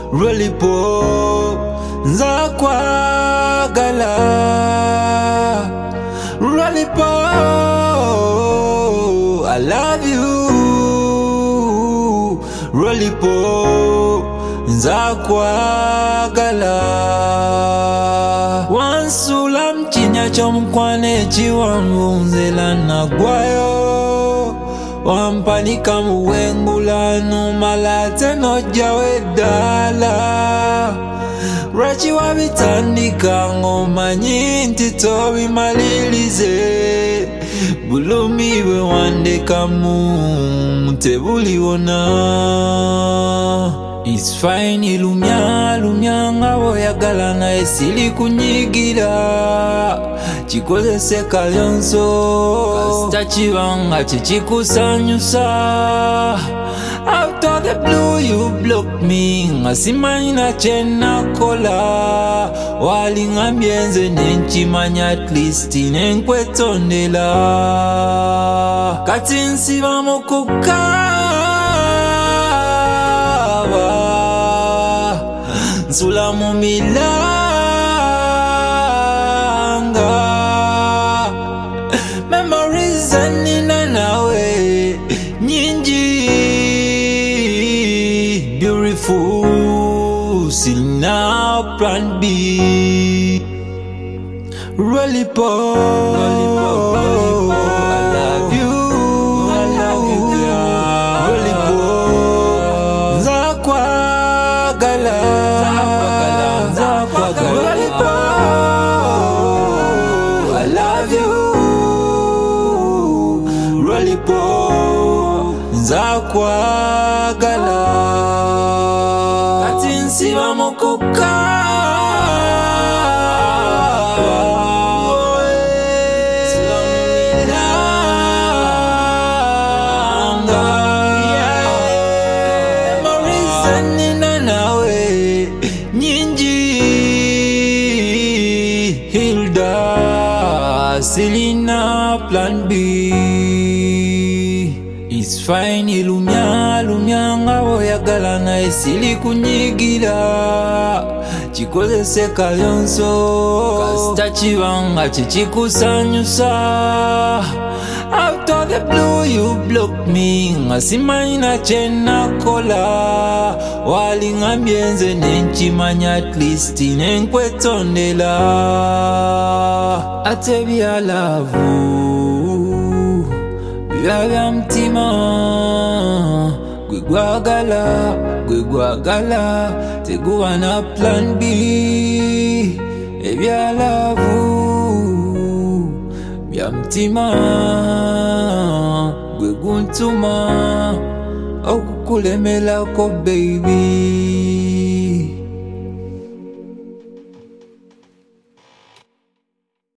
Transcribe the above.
Lollipop nzakwagala Lollipop I love you Lollipop nzakwagala wansula mchinya chomukwane chiwambunzela nagwayo wampanika muwengulano malate nojawe dala Rachi wabitandika ngomanyi nti tobimalilize bulumi bwe wandekamu tebuliwona It's fine ilumya lumya ngabo yagala naye sili kunyigira chikozese kalyonso kasita chibanga chichikusanyusa Out of the blue you block me ngasimanyi na chenakola walingambye nze nenchimanya at least nenkwetondela kati nsiba mukukaba nsula mu milanga memories zanina nawe nyingi beautiful sina plan B Lollipop I love you Lollipop nzakwagala Lollipop I love you Lollipop nzakwagala kati nsiba mukukaba Selina plan B It's fine ilumya lumya ngabo yagala naye sili kunyigira chikozese kalyonso kasita chibanga chichikusanyusa Out of the blue you block me ngasimanyi na chenakola walingambye nze nenchimanya at least nenkwetondela ate byalavu byabya mtima gwegwagala teguba na plan B ebyalavu bya mtima gweguntuma okukulemelako baby